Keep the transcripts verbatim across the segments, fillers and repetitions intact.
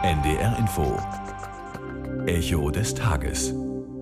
N D R Info. Echo des Tages.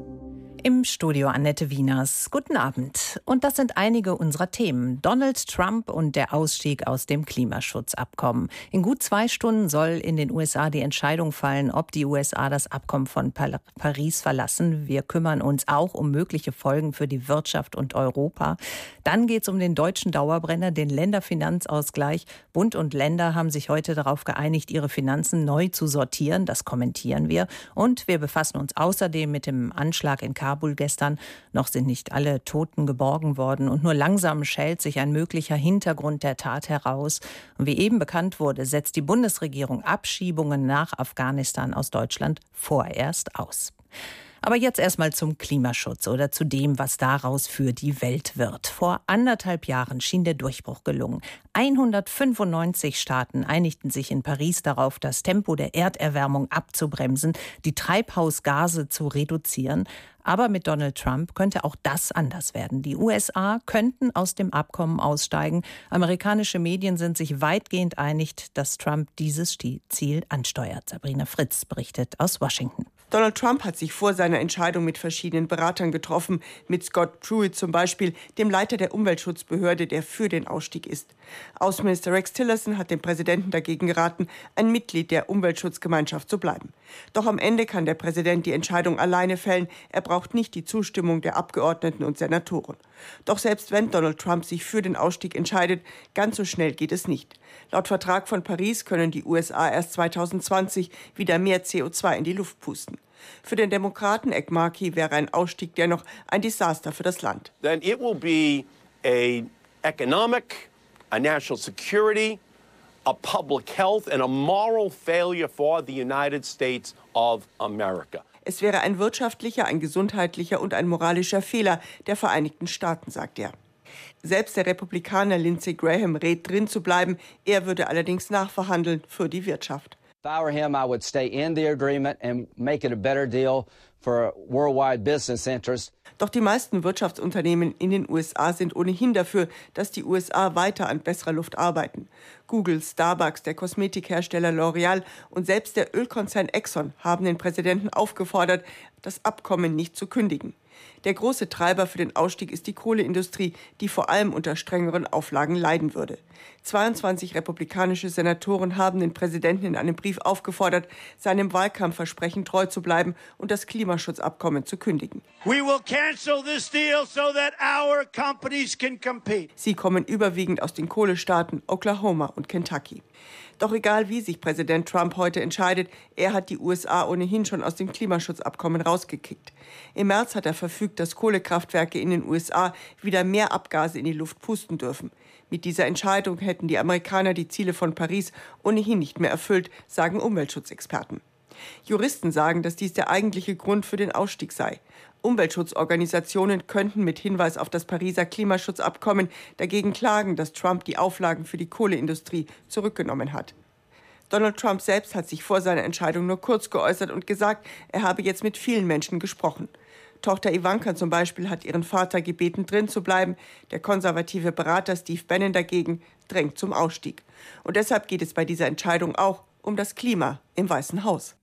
Im Studio Annette Wieners. Guten Abend. Und das sind einige unserer Themen. Donald Trump und der Ausstieg aus dem Klimaschutzabkommen. In gut zwei Stunden soll in den U S A die Entscheidung fallen, ob die U S A das Abkommen von Paris verlassen. Wir kümmern uns auch um mögliche Folgen für die Wirtschaft und Europa. Dann geht es um den deutschen Dauerbrenner, den Länderfinanzausgleich. Bund und Länder haben sich heute darauf geeinigt, ihre Finanzen neu zu sortieren. Das kommentieren wir. Und wir befassen uns außerdem mit dem Anschlag in Kabul gestern. Noch sind nicht alle Toten geborgen worden und nur langsam schält sich ein möglicher Hintergrund der Tat heraus. Und wie eben bekannt wurde, setzt die Bundesregierung Abschiebungen nach Afghanistan aus Deutschland vorerst aus. Aber jetzt erstmal zum Klimaschutz oder zu dem, was daraus für die Welt wird. Vor anderthalb Jahren schien der Durchbruch gelungen. hundertfünfundneunzig Staaten einigten sich in Paris darauf, das Tempo der Erderwärmung abzubremsen, die Treibhausgase zu reduzieren. Aber mit Donald Trump könnte auch das anders werden. Die U S A könnten aus dem Abkommen aussteigen. Amerikanische Medien sind sich weitgehend einig, dass Trump dieses Ziel ansteuert. Sabrina Fritz berichtet aus Washington. Donald Trump hat sich vor seiner Entscheidung mit verschiedenen Beratern getroffen, mit Scott Pruitt zum Beispiel, dem Leiter der Umweltschutzbehörde, der für den Ausstieg ist. Außenminister Rex Tillerson hat dem Präsidenten dagegen geraten, ein Mitglied der Umweltschutzgemeinschaft zu bleiben. Doch am Ende kann der Präsident die Entscheidung alleine fällen. Er braucht nicht die Zustimmung der Abgeordneten und Senatoren. Doch selbst wenn Donald Trump sich für den Ausstieg entscheidet, ganz so schnell geht es nicht. Laut Vertrag von Paris können die U S A erst zweitausendzwanzig wieder mehr C O zwei in die Luft pusten. Für den Demokraten Ed Markey wäre ein Ausstieg dennoch ein Desaster für das Land. Then it will be a economic, a national security, a public health and a moral failure for the United States of America. Es wäre ein wirtschaftlicher, ein gesundheitlicher und ein moralischer Fehler der Vereinigten Staaten, sagt er. Selbst der Republikaner Lindsey Graham rät, drin zu bleiben. Er würde allerdings nachverhandeln für die Wirtschaft. If I were him, I would stay in the agreement and make it a better deal for worldwide business interests. Doch die meisten Wirtschaftsunternehmen in den U S A sind ohnehin dafür, dass die U S A weiter an besserer Luft arbeiten. Google, Starbucks, der Kosmetikhersteller L'Oreal und selbst der Ölkonzern Exxon haben den Präsidenten aufgefordert, das Abkommen nicht zu kündigen. Der große Treiber für den Ausstieg ist die Kohleindustrie, die vor allem unter strengeren Auflagen leiden würde. zweiundzwanzig republikanische Senatoren haben den Präsidenten in einem Brief aufgefordert, seinem Wahlkampfversprechen treu zu bleiben und das Klimaschutzabkommen zu kündigen. We will cancel this deal so that our companies can compete. Sie kommen überwiegend aus den Kohlestaaten Oklahoma und Kentucky. Doch egal, wie sich Präsident Trump heute entscheidet, er hat die U S A ohnehin schon aus dem Klimaschutzabkommen rausgekickt. Im März hat er verfügt, dass Kohlekraftwerke in den U S A wieder mehr Abgase in die Luft pusten dürfen. Mit dieser Entscheidung hätten die Amerikaner die Ziele von Paris ohnehin nicht mehr erfüllt, sagen Umweltschutzexperten. Juristen sagen, dass dies der eigentliche Grund für den Ausstieg sei. Umweltschutzorganisationen könnten mit Hinweis auf das Pariser Klimaschutzabkommen dagegen klagen, dass Trump die Auflagen für die Kohleindustrie zurückgenommen hat. Donald Trump selbst hat sich vor seiner Entscheidung nur kurz geäußert und gesagt, er habe jetzt mit vielen Menschen gesprochen. Tochter Ivanka zum Beispiel hat ihren Vater gebeten, drin zu bleiben. Der konservative Berater Steve Bannon dagegen drängt zum Ausstieg. Und deshalb geht es bei dieser Entscheidung auch um das Klima im Weißen Haus.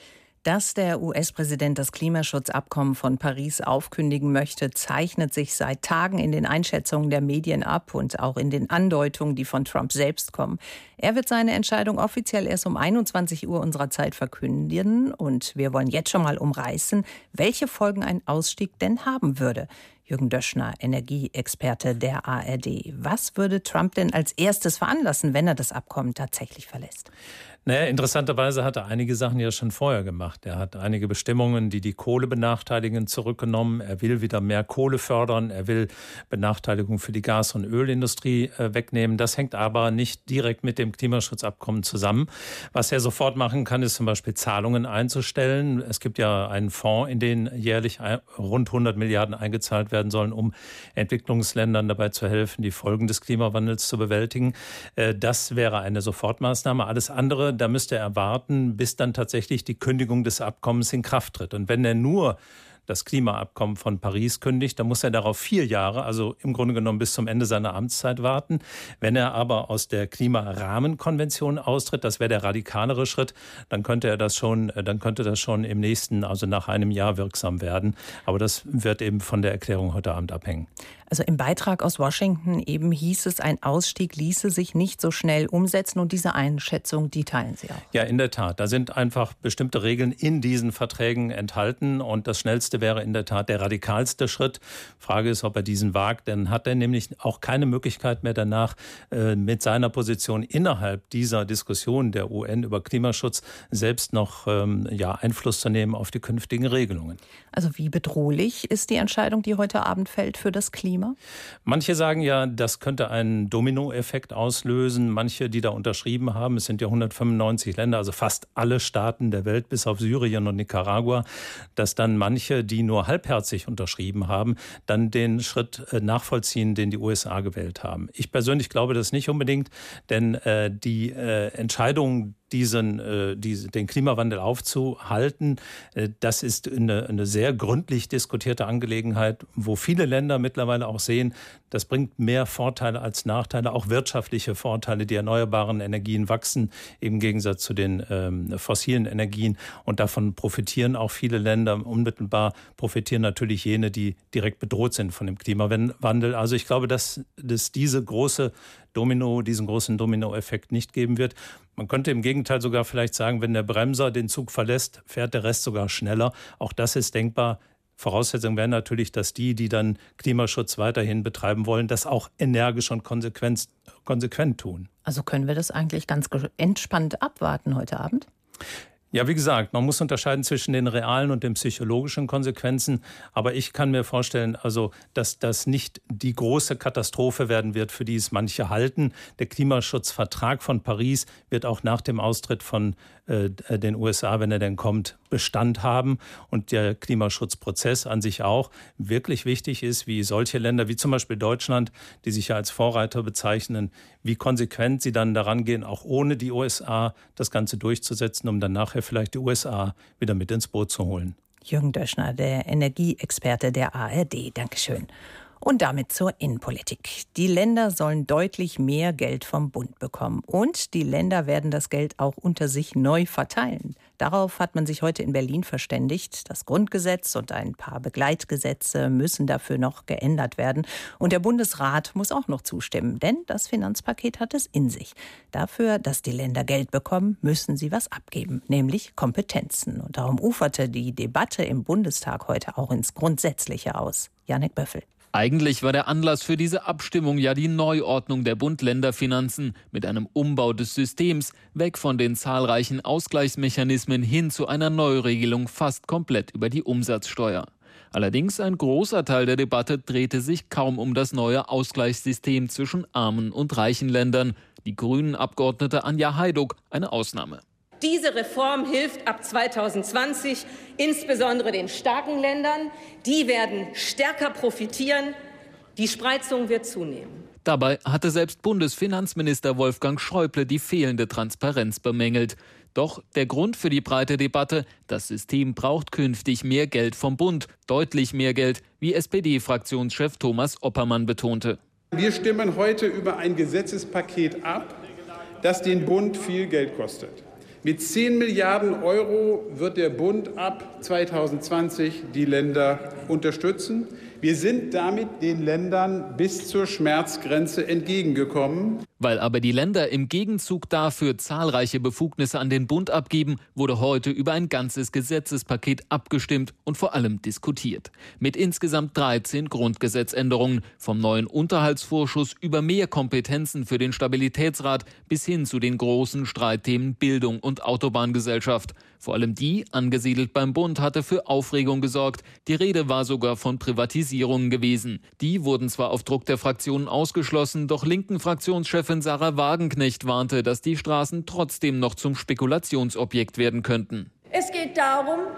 Dass der U S-Präsident das Klimaschutzabkommen von Paris aufkündigen möchte, zeichnet sich seit Tagen in den Einschätzungen der Medien ab und auch in den Andeutungen, die von Trump selbst kommen. Er wird seine Entscheidung offiziell erst um einundzwanzig Uhr unserer Zeit verkünden und wir wollen jetzt schon mal umreißen, welche Folgen ein Ausstieg denn haben würde. Jürgen Döschner, Energieexperte der A R D. Was würde Trump denn als erstes veranlassen, wenn er das Abkommen tatsächlich verlässt? Naja, interessanterweise hat er einige Sachen ja schon vorher gemacht. Er hat einige Bestimmungen, die die Kohle benachteiligen, zurückgenommen. Er will wieder mehr Kohle fördern. Er will Benachteiligung für die Gas- und Ölindustrie äh, wegnehmen. Das hängt aber nicht direkt mit dem Klimaschutzabkommen zusammen. Was er sofort machen kann, ist zum Beispiel Zahlungen einzustellen. Es gibt ja einen Fonds, in den jährlich rund hundert Milliarden eingezahlt werden sollen, um Entwicklungsländern dabei zu helfen, die Folgen des Klimawandels zu bewältigen. Äh, das wäre eine Sofortmaßnahme. Alles andere, da müsste er warten, bis dann tatsächlich die Kündigung des Abkommens in Kraft tritt. Und wenn er nur das Klimaabkommen von Paris kündigt, dann muss er darauf vier Jahre, also im Grunde genommen bis zum Ende seiner Amtszeit warten. Wenn er aber aus der Klimarahmenkonvention austritt, das wäre der radikalere Schritt, dann könnte er das schon, dann könnte das schon im nächsten, also nach einem Jahr wirksam werden. Aber das wird eben von der Erklärung heute Abend abhängen. Also im Beitrag aus Washington eben hieß es, ein Ausstieg ließe sich nicht so schnell umsetzen und diese Einschätzung, die teilen Sie auch. Ja, in der Tat. Da sind einfach bestimmte Regeln in diesen Verträgen enthalten und das Schnellste wäre in der Tat der radikalste Schritt. Frage ist, ob er diesen wagt, dann hat er nämlich auch keine Möglichkeit mehr danach, äh, mit seiner Position innerhalb dieser Diskussion der U N über Klimaschutz selbst noch ähm, ja, Einfluss zu nehmen auf die künftigen Regelungen. Also wie bedrohlich ist die Entscheidung, die heute Abend fällt für das Klima? Manche sagen ja, das könnte einen Dominoeffekt auslösen. Manche, die da unterschrieben haben, es sind ja hundertfünfundneunzig Länder, also fast alle Staaten der Welt bis auf Syrien und Nicaragua, dass dann manche, die nur halbherzig unterschrieben haben, dann den Schritt nachvollziehen, den die U S A gewählt haben. Ich persönlich glaube das nicht unbedingt, denn äh, die äh, Entscheidung, Diesen, äh, diese, den Klimawandel aufzuhalten, äh, das ist eine, eine sehr gründlich diskutierte Angelegenheit, wo viele Länder mittlerweile auch sehen, das bringt mehr Vorteile als Nachteile, auch wirtschaftliche Vorteile. Die erneuerbaren Energien wachsen im Gegensatz zu den ähm, fossilen Energien und davon profitieren auch viele Länder. Unmittelbar profitieren natürlich jene, die direkt bedroht sind von dem Klimawandel. Also ich glaube, dass es diese große Domino, diesen großen Dominoeffekt nicht geben wird. Man könnte im Gegenteil sogar vielleicht sagen, wenn der Bremser den Zug verlässt, fährt der Rest sogar schneller. Auch das ist denkbar. Voraussetzung wäre natürlich, dass die, die dann Klimaschutz weiterhin betreiben wollen, das auch energisch und konsequent, konsequent tun. Also können wir das eigentlich ganz entspannt abwarten heute Abend? Ja, wie gesagt, man muss unterscheiden zwischen den realen und den psychologischen Konsequenzen. Aber ich kann mir vorstellen, also, dass das nicht die große Katastrophe werden wird, für die es manche halten. Der Klimaschutzvertrag von Paris wird auch nach dem Austritt von äh, den U S A, wenn er denn kommt, Bestand haben. Und der Klimaschutzprozess an sich auch. Wirklich wichtig ist, wie solche Länder wie zum Beispiel Deutschland, die sich ja als Vorreiter bezeichnen, wie konsequent sie dann daran gehen, auch ohne die U S A das Ganze durchzusetzen, um dann nachher vielleicht die U S A wieder mit ins Boot zu holen. Jürgen Döschner, der Energieexperte der A R D. Dankeschön. Und damit zur Innenpolitik. Die Länder sollen deutlich mehr Geld vom Bund bekommen. Und die Länder werden das Geld auch unter sich neu verteilen. Darauf hat man sich heute in Berlin verständigt. Das Grundgesetz und ein paar Begleitgesetze müssen dafür noch geändert werden. Und der Bundesrat muss auch noch zustimmen, denn das Finanzpaket hat es in sich. Dafür, dass die Länder Geld bekommen, müssen sie was abgeben, nämlich Kompetenzen. Und darum uferte die Debatte im Bundestag heute auch ins Grundsätzliche aus. Janek Böffel. Eigentlich war der Anlass für diese Abstimmung ja die Neuordnung der Bund-Länder-Finanzen mit einem Umbau des Systems, weg von den zahlreichen Ausgleichsmechanismen hin zu einer Neuregelung fast komplett über die Umsatzsteuer. Allerdings ein großer Teil der Debatte drehte sich kaum um das neue Ausgleichssystem zwischen armen und reichen Ländern. Die Grünen-Abgeordnete Anja Hajduk eine Ausnahme. Diese Reform hilft ab zweitausendzwanzig insbesondere den starken Ländern. Die werden stärker profitieren. Die Spreizung wird zunehmen. Dabei hatte selbst Bundesfinanzminister Wolfgang Schäuble die fehlende Transparenz bemängelt. Doch der Grund für die breite Debatte: Das System braucht künftig mehr Geld vom Bund. Deutlich mehr Geld, wie S P D-Fraktionschef Thomas Oppermann betonte. Wir stimmen heute über ein Gesetzespaket ab, das den Bund viel Geld kostet. Mit zehn Milliarden Euro wird der Bund ab zweitausendzwanzig die Länder unterstützen. Wir sind damit den Ländern bis zur Schmerzgrenze entgegengekommen. Weil aber die Länder im Gegenzug dafür zahlreiche Befugnisse an den Bund abgeben, wurde heute über ein ganzes Gesetzespaket abgestimmt und vor allem diskutiert. Mit insgesamt dreizehn Grundgesetzänderungen, vom neuen Unterhaltsvorschuss über mehr Kompetenzen für den Stabilitätsrat bis hin zu den großen Streitthemen Bildung und Autobahngesellschaft. Vor allem die, angesiedelt beim Bund, hatte für Aufregung gesorgt. Die Rede war sogar von Privatisierungen gewesen. Die wurden zwar auf Druck der Fraktionen ausgeschlossen, doch linken Fraktionschefin Sarah Wagenknecht warnte, dass die Straßen trotzdem noch zum Spekulationsobjekt werden könnten. Es geht darum,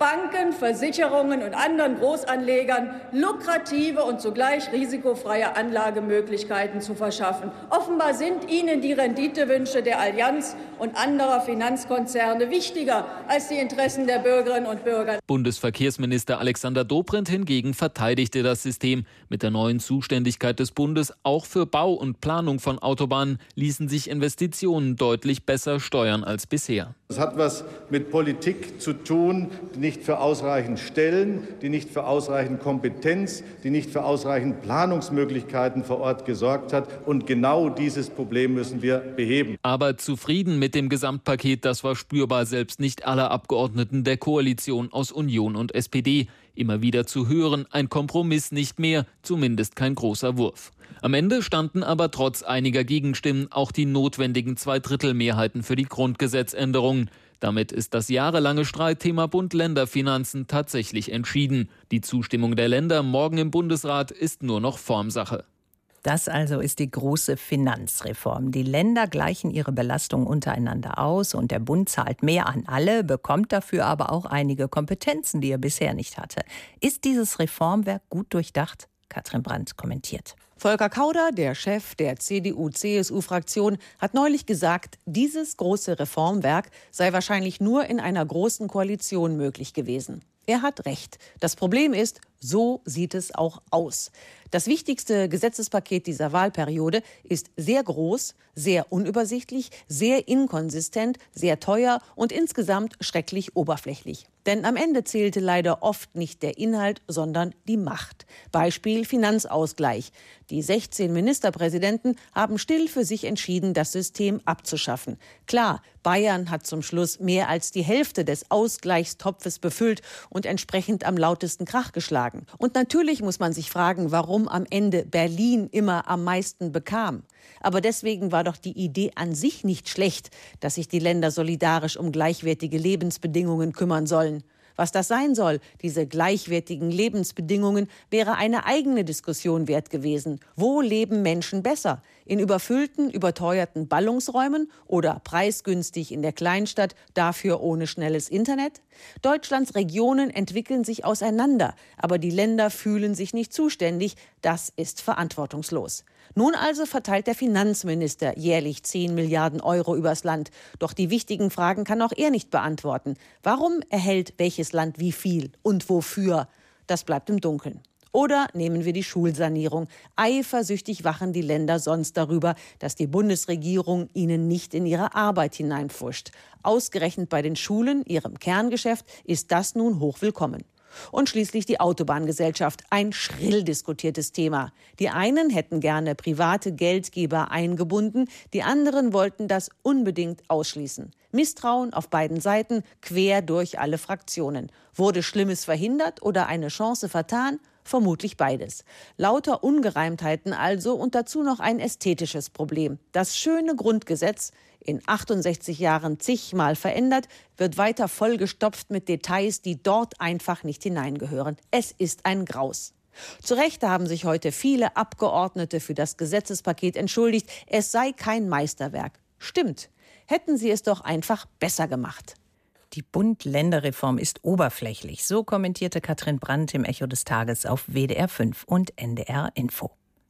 Banken, Versicherungen und anderen Großanlegern lukrative und zugleich risikofreie Anlagemöglichkeiten zu verschaffen. Offenbar sind Ihnen die Renditewünsche der Allianz und anderer Finanzkonzerne wichtiger als die Interessen der Bürgerinnen und Bürger. Bundesverkehrsminister Alexander Dobrindt hingegen verteidigte das System. Mit der neuen Zuständigkeit des Bundes auch für Bau und Planung von Autobahnen ließen sich Investitionen deutlich besser steuern als bisher. Das hat was mit Politik zu tun, die nicht für ausreichend Stellen, die nicht für ausreichend Kompetenz, die nicht für ausreichend Planungsmöglichkeiten vor Ort gesorgt hat. Und genau dieses Problem müssen wir beheben. Aber zufrieden mit dem Gesamtpaket, das war spürbar selbst nicht alle Abgeordneten der Koalition aus Union und S P D. Immer wieder zu hören, ein Kompromiss nicht mehr, zumindest kein großer Wurf. Am Ende standen aber trotz einiger Gegenstimmen auch die notwendigen Zweidrittelmehrheiten für die Grundgesetzänderungen. Damit ist das jahrelange Streitthema Bund-Länder-Finanzen tatsächlich entschieden. Die Zustimmung der Länder morgen im Bundesrat ist nur noch Formsache. Das also ist die große Finanzreform. Die Länder gleichen ihre Belastung untereinander aus und der Bund zahlt mehr an alle, bekommt dafür aber auch einige Kompetenzen, die er bisher nicht hatte. Ist dieses Reformwerk gut durchdacht? Katrin Brandt kommentiert. Volker Kauder, der Chef der C D U C S U-Fraktion, hat neulich gesagt, dieses große Reformwerk sei wahrscheinlich nur in einer großen Koalition möglich gewesen. Er hat recht. Das Problem ist, so sieht es auch aus. Das wichtigste Gesetzespaket dieser Wahlperiode ist sehr groß, sehr unübersichtlich, sehr inkonsistent, sehr teuer und insgesamt schrecklich oberflächlich. Denn am Ende zählte leider oft nicht der Inhalt, sondern die Macht. Beispiel Finanzausgleich. Die sechzehn Ministerpräsidenten haben still für sich entschieden, das System abzuschaffen. Klar, Bayern hat zum Schluss mehr als die Hälfte des Ausgleichstopfes befüllt und entsprechend am lautesten Krach geschlagen. Und natürlich muss man sich fragen, warum am Ende Berlin immer am meisten bekam. Aber deswegen war doch die Idee an sich nicht schlecht, dass sich die Länder solidarisch um gleichwertige Lebensbedingungen kümmern sollen. Was das sein soll, diese gleichwertigen Lebensbedingungen, wäre eine eigene Diskussion wert gewesen. Wo leben Menschen besser? In überfüllten, überteuerten Ballungsräumen oder preisgünstig in der Kleinstadt, dafür ohne schnelles Internet? Deutschlands Regionen entwickeln sich auseinander, aber die Länder fühlen sich nicht zuständig. Das ist verantwortungslos. Nun also verteilt der Finanzminister jährlich zehn Milliarden Euro übers Land. Doch die wichtigen Fragen kann auch er nicht beantworten. Warum erhält welches Land wie viel und wofür? Das bleibt im Dunkeln. Oder nehmen wir die Schulsanierung. Eifersüchtig wachen die Länder sonst darüber, dass die Bundesregierung ihnen nicht in ihre Arbeit hineinpfuscht. Ausgerechnet bei den Schulen, ihrem Kerngeschäft, ist das nun hochwillkommen. Und schließlich die Autobahngesellschaft, ein schrill diskutiertes Thema. Die einen hätten gerne private Geldgeber eingebunden, die anderen wollten das unbedingt ausschließen. Misstrauen auf beiden Seiten, quer durch alle Fraktionen. Wurde Schlimmes verhindert oder eine Chance vertan? Vermutlich beides. Lauter Ungereimtheiten also und dazu noch ein ästhetisches Problem. Das schöne Grundgesetz, in achtundsechzig Jahren zigmal verändert, wird weiter vollgestopft mit Details, die dort einfach nicht hineingehören. Es ist ein Graus. Zu Recht haben sich heute viele Abgeordnete für das Gesetzespaket entschuldigt. Es sei kein Meisterwerk. Stimmt. Hätten sie es doch einfach besser gemacht. Die Bund-Länder-Reform ist oberflächlich. So kommentierte Katrin Brandt im Echo des Tages auf W D R fünf und N D R Info.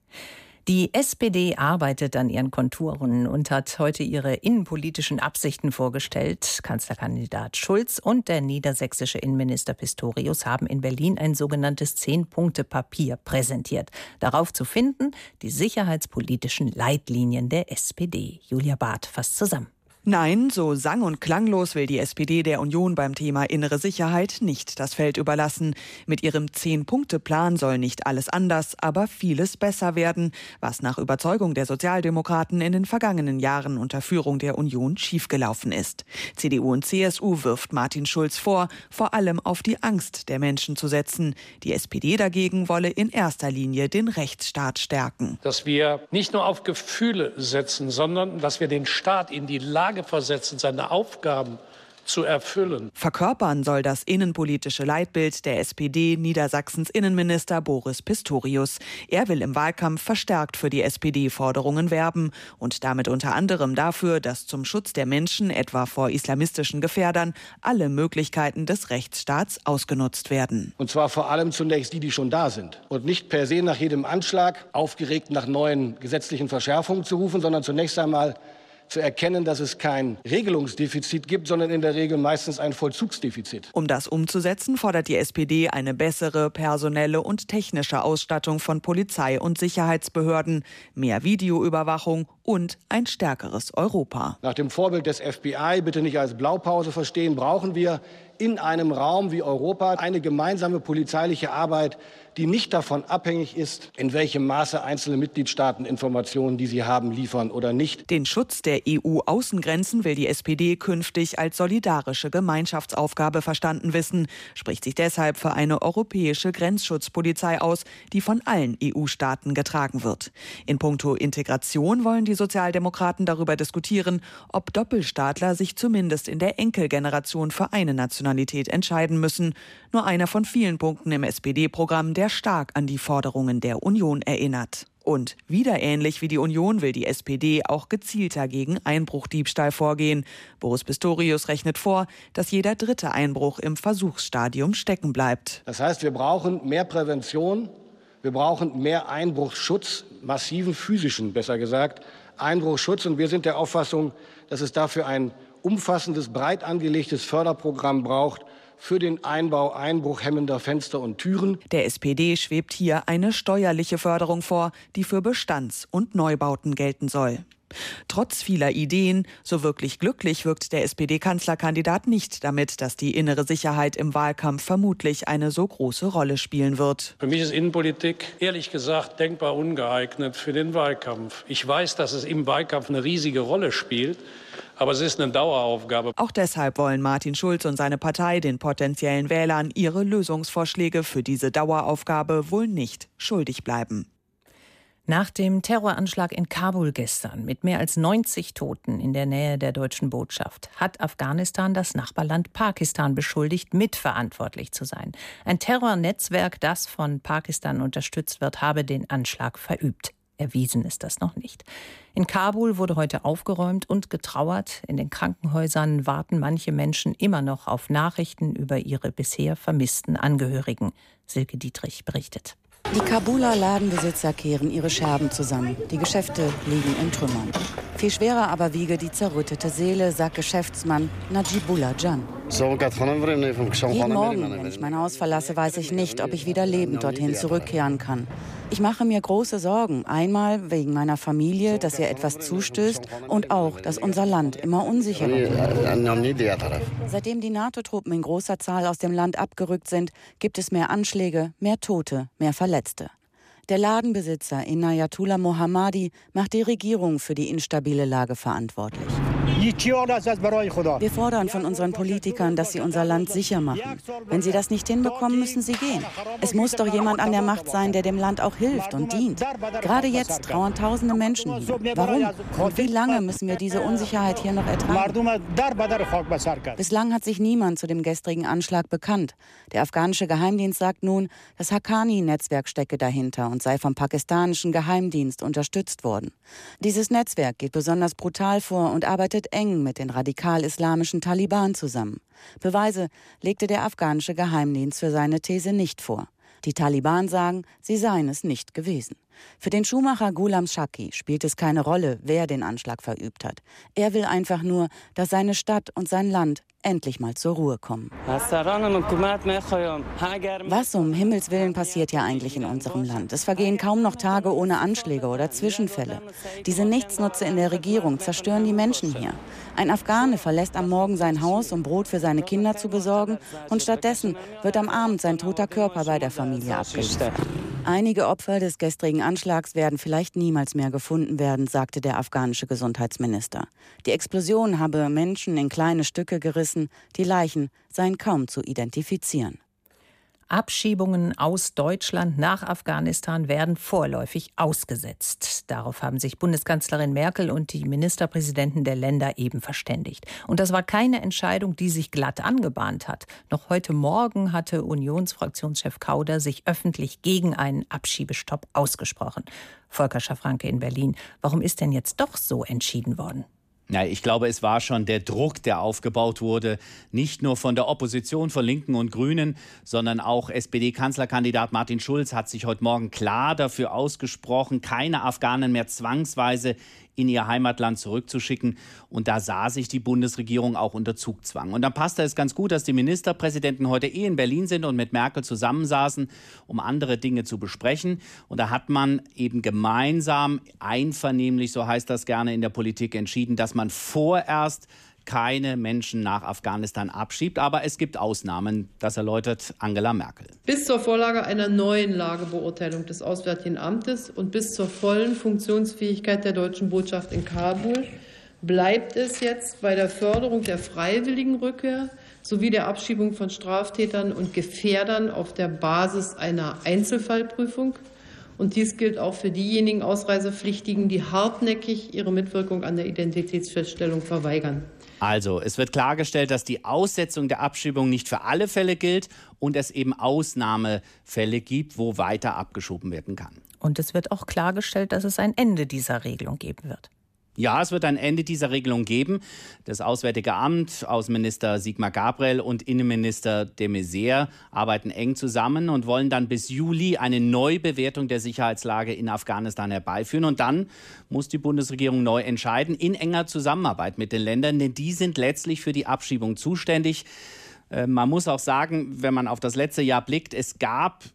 Die S P D arbeitet an ihren Konturen und hat heute ihre innenpolitischen Absichten vorgestellt. Kanzlerkandidat Schulz und der niedersächsische Innenminister Pistorius haben in Berlin ein sogenanntes Zehn-Punkte-Papier präsentiert. Darauf zu finden die sicherheitspolitischen Leitlinien der S P D. Julia Barth fasst zusammen. Nein, so sang- und klanglos will die S P D der Union beim Thema innere Sicherheit nicht das Feld überlassen. Mit ihrem Zehn-Punkte-Plan soll nicht alles anders, aber vieles besser werden, was nach Überzeugung der Sozialdemokraten in den vergangenen Jahren unter Führung der Union schiefgelaufen ist. C D U und C S U wirft Martin Schulz vor, vor allem auf die Angst der Menschen zu setzen. Die S P D dagegen wolle in erster Linie den Rechtsstaat stärken. Dass wir nicht nur auf Gefühle setzen, sondern dass wir den Staat in die Lage versetzen, seine Aufgaben zu erfüllen. Verkörpern soll das innenpolitische Leitbild der S P D Niedersachsens Innenminister Boris Pistorius. Er will im Wahlkampf verstärkt für die S P D-Forderungen werben und damit unter anderem dafür, dass zum Schutz der Menschen, etwa vor islamistischen Gefährdern, alle Möglichkeiten des Rechtsstaats ausgenutzt werden. Und zwar vor allem zunächst die, die schon da sind. Und nicht per se nach jedem Anschlag aufgeregt nach neuen gesetzlichen Verschärfungen zu rufen, sondern zunächst einmal zu erkennen, dass es kein Regelungsdefizit gibt, sondern in der Regel meistens ein Vollzugsdefizit. Um das umzusetzen, fordert die S P D eine bessere personelle und technische Ausstattung von Polizei und Sicherheitsbehörden, mehr Videoüberwachung und ein stärkeres Europa. Nach dem Vorbild des F B I, bitte nicht als Blaupause verstehen, brauchen wir in einem Raum wie Europa eine gemeinsame polizeiliche Arbeit, die nicht davon abhängig ist, in welchem Maße einzelne Mitgliedstaaten Informationen, die sie haben, liefern oder nicht. Den Schutz der E U-Außengrenzen will die S P D künftig als solidarische Gemeinschaftsaufgabe verstanden wissen, spricht sich deshalb für eine europäische Grenzschutzpolizei aus, die von allen E U-Staaten getragen wird. In puncto Integration wollen die Sozialdemokraten darüber diskutieren, ob Doppelstaatler sich zumindest in der Enkelgeneration für eine Nationalität entscheiden müssen. Nur einer von vielen Punkten im S P D-Programm, der stark an die Forderungen der Union erinnert. Und wieder ähnlich wie die Union will die S P D auch gezielter gegen Einbruchdiebstahl vorgehen. Boris Pistorius rechnet vor, dass jeder dritte Einbruch im Versuchsstadium stecken bleibt. Das heißt, wir brauchen mehr Prävention, wir brauchen mehr Einbruchsschutz, massiven physischen, besser gesagt, Einbruchsschutz. Und wir sind der Auffassung, dass es dafür ein umfassendes, breit angelegtes Förderprogramm braucht für den Einbau einbruchhemmender Fenster und Türen. Der S P D schwebt hier eine steuerliche Förderung vor, die für Bestands- und Neubauten gelten soll. Trotz vieler Ideen, so wirklich glücklich wirkt der S P D-Kanzlerkandidat nicht damit, dass die innere Sicherheit im Wahlkampf vermutlich eine so große Rolle spielen wird. Für mich ist Innenpolitik, ehrlich gesagt, denkbar ungeeignet für den Wahlkampf. Ich weiß, dass es im Wahlkampf eine riesige Rolle spielt, aber es ist eine Daueraufgabe. Auch deshalb wollen Martin Schulz und seine Partei den potenziellen Wählern ihre Lösungsvorschläge für diese Daueraufgabe wohl nicht schuldig bleiben. Nach dem Terroranschlag in Kabul gestern mit mehr als neunzig Toten in der Nähe der deutschen Botschaft hat Afghanistan das Nachbarland Pakistan beschuldigt, mitverantwortlich zu sein. Ein Terrornetzwerk, das von Pakistan unterstützt wird, habe den Anschlag verübt. Erwiesen ist das noch nicht. In Kabul wurde heute aufgeräumt und getrauert. In den Krankenhäusern warten manche Menschen immer noch auf Nachrichten über ihre bisher vermissten Angehörigen. Silke Dietrich berichtet. Die Kabuler Ladenbesitzer kehren ihre Scherben zusammen. Die Geschäfte liegen in Trümmern. Viel schwerer aber wiege die zerrüttete Seele, sagt Geschäftsmann Najibullah Jan. Jeden Morgen, wenn ich mein Haus verlasse, weiß ich nicht, ob ich wieder lebend dorthin zurückkehren kann. Ich mache mir große Sorgen. Einmal wegen meiner Familie, dass ihr etwas zustößt, und auch, dass unser Land immer unsicherer wird. Seitdem die NATO-Truppen in großer Zahl aus dem Land abgerückt sind, gibt es mehr Anschläge, mehr Tote, mehr Verletzte. Der Ladenbesitzer Inayatullah Mohammadi macht die Regierung für die instabile Lage verantwortlich. Wir fordern von unseren Politikern, dass sie unser Land sicher machen. Wenn sie das nicht hinbekommen, müssen sie gehen. Es muss doch jemand an der Macht sein, der dem Land auch hilft und dient. Gerade jetzt trauern tausende Menschen hier. Warum? Und wie lange müssen wir diese Unsicherheit hier noch ertragen? Bislang hat sich niemand zu dem gestrigen Anschlag bekannt. Der afghanische Geheimdienst sagt nun, das Haqqani-Netzwerk stecke dahinter und sei vom pakistanischen Geheimdienst unterstützt worden. Dieses Netzwerk geht besonders brutal vor und arbeitet eng mit den radikal-islamischen Taliban zusammen. Beweise legte der afghanische Geheimdienst für seine These nicht vor. Die Taliban sagen, sie seien es nicht gewesen. Für den Schuhmacher Ghulam Shaki spielt es keine Rolle, wer den Anschlag verübt hat. Er will einfach nur, dass seine Stadt und sein Land endlich mal zur Ruhe kommen. Was um Himmels Willen passiert ja eigentlich in unserem Land? Es vergehen kaum noch Tage ohne Anschläge oder Zwischenfälle. Diese Nichtsnutze in der Regierung zerstören die Menschen hier. Ein Afghane verlässt am Morgen sein Haus, um Brot für seine Kinder zu besorgen, und stattdessen wird am Abend sein toter Körper bei der Familie abgeliefert. Einige Opfer des gestrigen Anschlags werden vielleicht niemals mehr gefunden werden, sagte der afghanische Gesundheitsminister. Die Explosion habe Menschen in kleine Stücke gerissen, die Leichen seien kaum zu identifizieren. Abschiebungen aus Deutschland nach Afghanistan werden vorläufig ausgesetzt. Darauf haben sich Bundeskanzlerin Merkel und die Ministerpräsidenten der Länder eben verständigt. Und das war keine Entscheidung, die sich glatt angebahnt hat. Noch heute Morgen hatte Unionsfraktionschef Kauder sich öffentlich gegen einen Abschiebestopp ausgesprochen. Volker Schafranke in Berlin. Warum ist denn jetzt doch so entschieden worden? Ja, ich glaube, es war schon der Druck, der aufgebaut wurde, nicht nur von der Opposition, von Linken und Grünen, sondern auch S P D-Kanzlerkandidat Martin Schulz hat sich heute Morgen klar dafür ausgesprochen, keine Afghanen mehr zwangsweise in ihr Heimatland zurückzuschicken. Und da sah sich die Bundesregierung auch unter Zugzwang. Und dann passte es ganz gut, dass die Ministerpräsidenten heute eh in Berlin sind und mit Merkel zusammensaßen, um andere Dinge zu besprechen. Und da hat man eben gemeinsam, einvernehmlich, so heißt das gerne in der Politik, entschieden, dass man vorerst keine Menschen nach Afghanistan abschiebt. Aber es gibt Ausnahmen, das erläutert Angela Merkel. Bis zur Vorlage einer neuen Lagebeurteilung des Auswärtigen Amtes und bis zur vollen Funktionsfähigkeit der deutschen Botschaft in Kabul bleibt es jetzt bei der Förderung der freiwilligen Rückkehr sowie der Abschiebung von Straftätern und Gefährdern auf der Basis einer Einzelfallprüfung. Und dies gilt auch für diejenigen Ausreisepflichtigen, die hartnäckig ihre Mitwirkung an der Identitätsfeststellung verweigern. Also, es wird klargestellt, dass die Aussetzung der Abschiebung nicht für alle Fälle gilt und es eben Ausnahmefälle gibt, wo weiter abgeschoben werden kann. Und es wird auch klargestellt, dass es ein Ende dieser Regelung geben wird. Ja, es wird ein Ende dieser Regelung geben. Das Auswärtige Amt, Außenminister Sigmar Gabriel und Innenminister de Maizière arbeiten eng zusammen und wollen dann bis Juli eine Neubewertung der Sicherheitslage in Afghanistan herbeiführen. Und dann muss die Bundesregierung neu entscheiden, in enger Zusammenarbeit mit den Ländern, denn die sind letztlich für die Abschiebung zuständig. Man muss auch sagen, wenn man auf das letzte Jahr blickt, es gab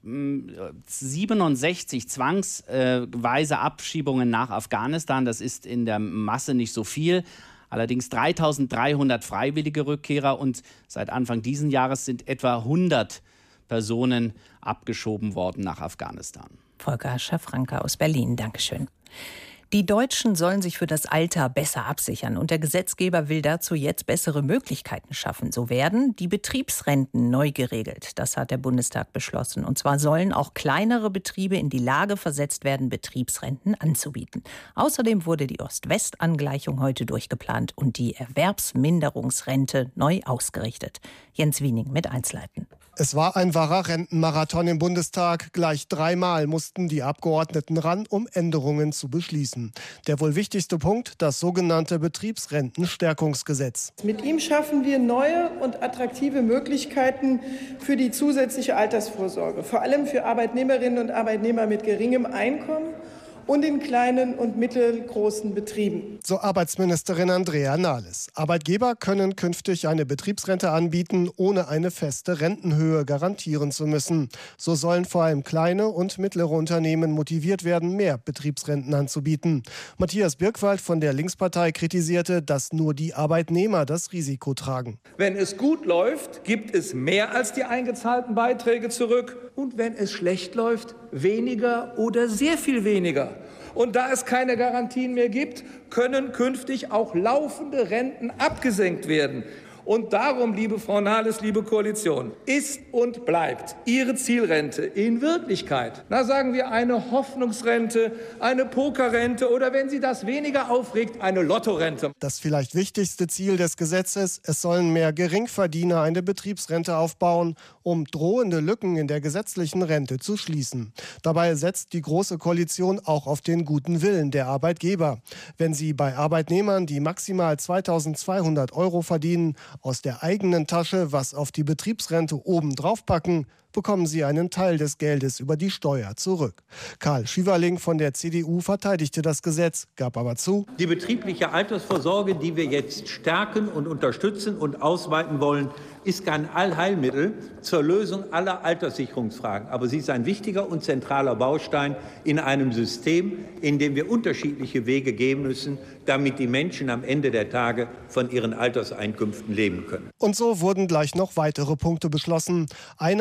siebenundsechzig zwangsweise Abschiebungen nach Afghanistan. Das ist in der Masse nicht so viel. Allerdings dreitausenddreihundert freiwillige Rückkehrer und seit Anfang dieses Jahres sind etwa hundert Personen abgeschoben worden nach Afghanistan. Volker Schafranke aus Berlin, Dankeschön. Die Deutschen sollen sich für das Alter besser absichern und der Gesetzgeber will dazu jetzt bessere Möglichkeiten schaffen. So werden die Betriebsrenten neu geregelt. Das hat der Bundestag beschlossen. Und zwar sollen auch kleinere Betriebe in die Lage versetzt werden, Betriebsrenten anzubieten. Außerdem wurde die Ost-West-Angleichung heute durchgeplant und die Erwerbsminderungsrente neu ausgerichtet. Jens Wiening mit Einzelheiten. Es war ein wahrer Rentenmarathon im Bundestag. Gleich dreimal mussten die Abgeordneten ran, um Änderungen zu beschließen. Der wohl wichtigste Punkt, das sogenannte Betriebsrentenstärkungsgesetz. Mit ihm schaffen wir neue und attraktive Möglichkeiten für die zusätzliche Altersvorsorge, vor allem für Arbeitnehmerinnen und Arbeitnehmer mit geringem Einkommen und in kleinen und mittelgroßen Betrieben. So Arbeitsministerin Andrea Nahles. Arbeitgeber können künftig eine Betriebsrente anbieten, ohne eine feste Rentenhöhe garantieren zu müssen. So sollen vor allem kleine und mittlere Unternehmen motiviert werden, mehr Betriebsrenten anzubieten. Matthias Birkwald von der Linkspartei kritisierte, dass nur die Arbeitnehmer das Risiko tragen. Wenn es gut läuft, gibt es mehr als die eingezahlten Beiträge zurück. Und wenn es schlecht läuft, weniger oder sehr viel weniger. Und da es keine Garantien mehr gibt, können künftig auch laufende Renten abgesenkt werden. Und darum, liebe Frau Nahles, liebe Koalition, ist und bleibt Ihre Zielrente in Wirklichkeit, na sagen wir eine Hoffnungsrente, eine Pokerrente oder wenn Sie das weniger aufregt, eine Lottorente. Das vielleicht wichtigste Ziel des Gesetzes, es sollen mehr Geringverdiener eine Betriebsrente aufbauen, um drohende Lücken in der gesetzlichen Rente zu schließen. Dabei setzt die Große Koalition auch auf den guten Willen der Arbeitgeber. Wenn sie bei Arbeitnehmern, die maximal zweitausendzweihundert Euro verdienen, aus der eigenen Tasche was auf die Betriebsrente oben draufpacken, bekommen sie einen Teil des Geldes über die Steuer zurück. Karl Schieverling von der C D U verteidigte das Gesetz, gab aber zu: Die betriebliche Altersvorsorge, die wir jetzt stärken und unterstützen und ausweiten wollen, ist kein Allheilmittel zur Lösung aller Alterssicherungsfragen. Aber sie ist ein wichtiger und zentraler Baustein in einem System, in dem wir unterschiedliche Wege gehen müssen, damit die Menschen am Ende der Tage von ihren Alterseinkünften leben können. Und so wurden gleich noch weitere Punkte beschlossen. Einer betrifft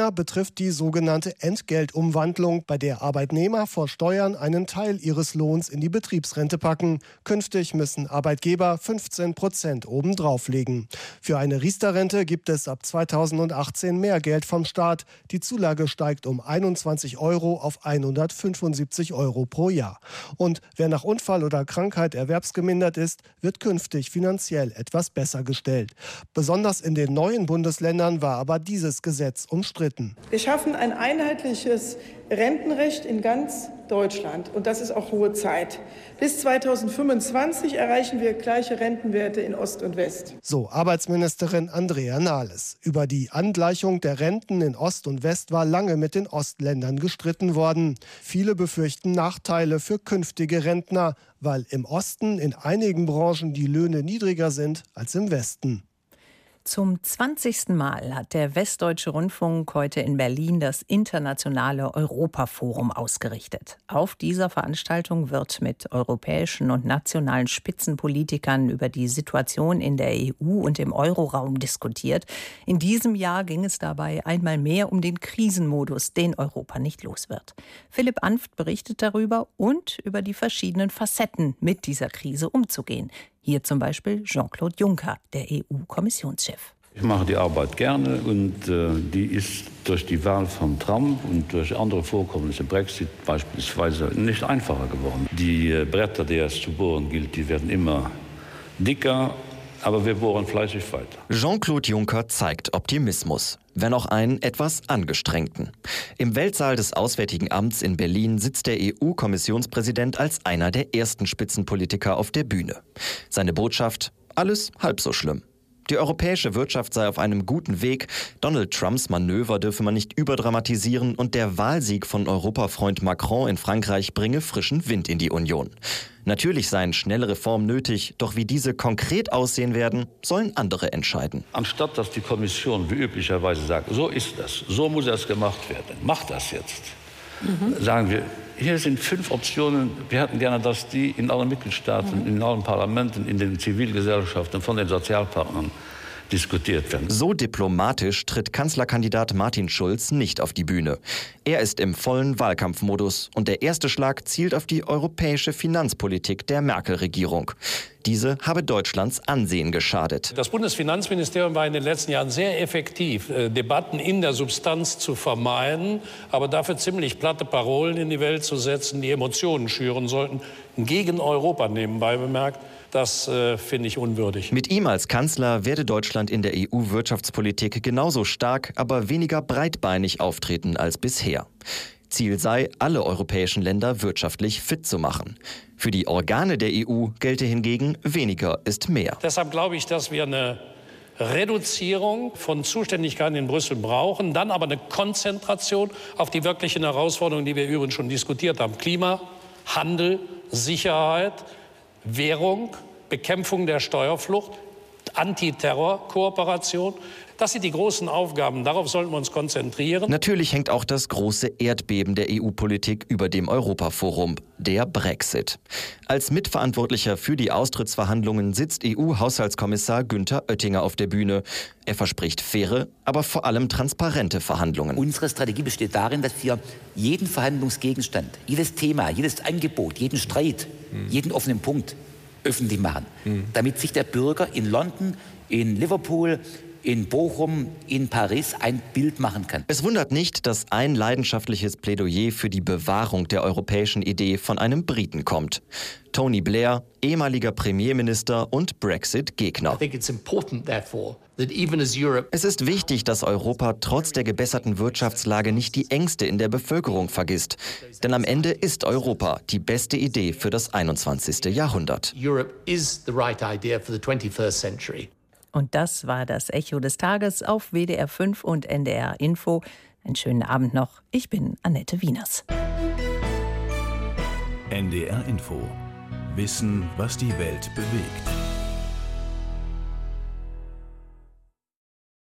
betrifft die sogenannte Entgeltumwandlung, bei der Arbeitnehmer vor Steuern einen Teil ihres Lohns in die Betriebsrente packen. Künftig müssen Arbeitgeber fünfzehn Prozent obendrauf legen. Für eine Riester-Rente gibt es ab zweitausendachtzehn mehr Geld vom Staat. Die Zulage steigt um einundzwanzig Euro auf hundertfünfundsiebzig Euro pro Jahr. Und wer nach Unfall oder Krankheit erwerbsgemindert ist, wird künftig finanziell etwas besser gestellt. Besonders in den neuen Bundesländern war aber dieses Gesetz umstritten. Wir schaffen ein einheitliches Rentenrecht in ganz Deutschland. Und das ist auch hohe Zeit. Bis zweitausendfünfundzwanzig erreichen wir gleiche Rentenwerte in Ost und West. So Arbeitsministerin Andrea Nahles. Über die Angleichung der Renten in Ost und West war lange mit den Ostländern gestritten worden. Viele befürchten Nachteile für künftige Rentner, weil im Osten in einigen Branchen die Löhne niedriger sind als im Westen. Zum zwanzigsten Mal hat der Westdeutsche Rundfunk heute in Berlin das internationale Europaforum ausgerichtet. Auf dieser Veranstaltung wird mit europäischen und nationalen Spitzenpolitikern über die Situation in der E U und im Euroraum diskutiert. In diesem Jahr ging es dabei einmal mehr um den Krisenmodus, den Europa nicht los wird. Philipp Anft berichtet darüber und über die verschiedenen Facetten, mit dieser Krise umzugehen. Hier zum Beispiel Jean-Claude Juncker, der E U-Kommissionschef. Ich mache die Arbeit gerne und äh, die ist durch die Wahl von Trump und durch andere Vorkommnisse, Brexit beispielsweise, nicht einfacher geworden. Die äh, Bretter, die es zu bohren gilt, die werden immer dicker, aber wir bohren fleißig weiter. Jean-Claude Juncker zeigt Optimismus, wenn auch einen etwas angestrengten. Im Weltsaal des Auswärtigen Amts in Berlin sitzt der E U-Kommissionspräsident als einer der ersten Spitzenpolitiker auf der Bühne. Seine Botschaft: alles halb so schlimm. Die europäische Wirtschaft sei auf einem guten Weg, Donald Trumps Manöver dürfe man nicht überdramatisieren und der Wahlsieg von Europafreund Macron in Frankreich bringe frischen Wind in die Union. Natürlich seien schnelle Reformen nötig, doch wie diese konkret aussehen werden, sollen andere entscheiden. Anstatt dass die Kommission wie üblicherweise sagt, so ist das, so muss das gemacht werden, macht das jetzt. Mhm. Sagen wir, hier sind fünf Optionen. Wir hätten gerne, dass die in allen Mitgliedstaaten, mhm. in allen Parlamenten, in den Zivilgesellschaften von den Sozialpartnern diskutiert werden. So diplomatisch tritt Kanzlerkandidat Martin Schulz nicht auf die Bühne. Er ist im vollen Wahlkampfmodus und der erste Schlag zielt auf die europäische Finanzpolitik der Merkel-Regierung. Diese habe Deutschlands Ansehen geschadet. Das Bundesfinanzministerium war in den letzten Jahren sehr effektiv, äh, Debatten in der Substanz zu vermeiden, aber dafür ziemlich platte Parolen in die Welt zu setzen, die Emotionen schüren sollten, gegen Europa nebenbei bemerkt. Das äh, finde ich unwürdig. Mit ihm als Kanzler werde Deutschland in der E U-Wirtschaftspolitik genauso stark, aber weniger breitbeinig auftreten als bisher. Ziel sei, alle europäischen Länder wirtschaftlich fit zu machen. Für die Organe der E U gelte hingegen, weniger ist mehr. Deshalb glaube ich, dass wir eine Reduzierung von Zuständigkeiten in Brüssel brauchen, dann aber eine Konzentration auf die wirklichen Herausforderungen, die wir übrigens schon diskutiert haben. Klima, Handel, Sicherheit, Währung, Bekämpfung der Steuerflucht, Antiterror-Kooperation. Das sind die großen Aufgaben. Darauf sollten wir uns konzentrieren. Natürlich hängt auch das große Erdbeben der E U-Politik über dem Europaforum, der Brexit. Als Mitverantwortlicher für die Austrittsverhandlungen sitzt E U-Haushaltskommissar Günther Oettinger auf der Bühne. Er verspricht faire, aber vor allem transparente Verhandlungen. Unsere Strategie besteht darin, dass wir jeden Verhandlungsgegenstand, jedes Thema, jedes Angebot, jeden Streit, hm. jeden offenen Punkt öffentlich machen, hm. damit sich der Bürger in London, in Liverpool, in Bochum, in Paris ein Bild machen kann. Es wundert nicht, dass ein leidenschaftliches Plädoyer für die Bewahrung der europäischen Idee von einem Briten kommt. Tony Blair, ehemaliger Premierminister und Brexit-Gegner. Es ist wichtig, dass Europa trotz der gebesserten Wirtschaftslage nicht die Ängste in der Bevölkerung vergisst. Denn am Ende ist Europa die beste Idee für das einundzwanzigste Jahrhundert. Europe is the right idea for the twenty-first century. Und das war das Echo des Tages auf W D R fünf und N D R Info. Einen schönen Abend noch. Ich bin Annette Wieners. N D R Info. Wissen, was die Welt bewegt.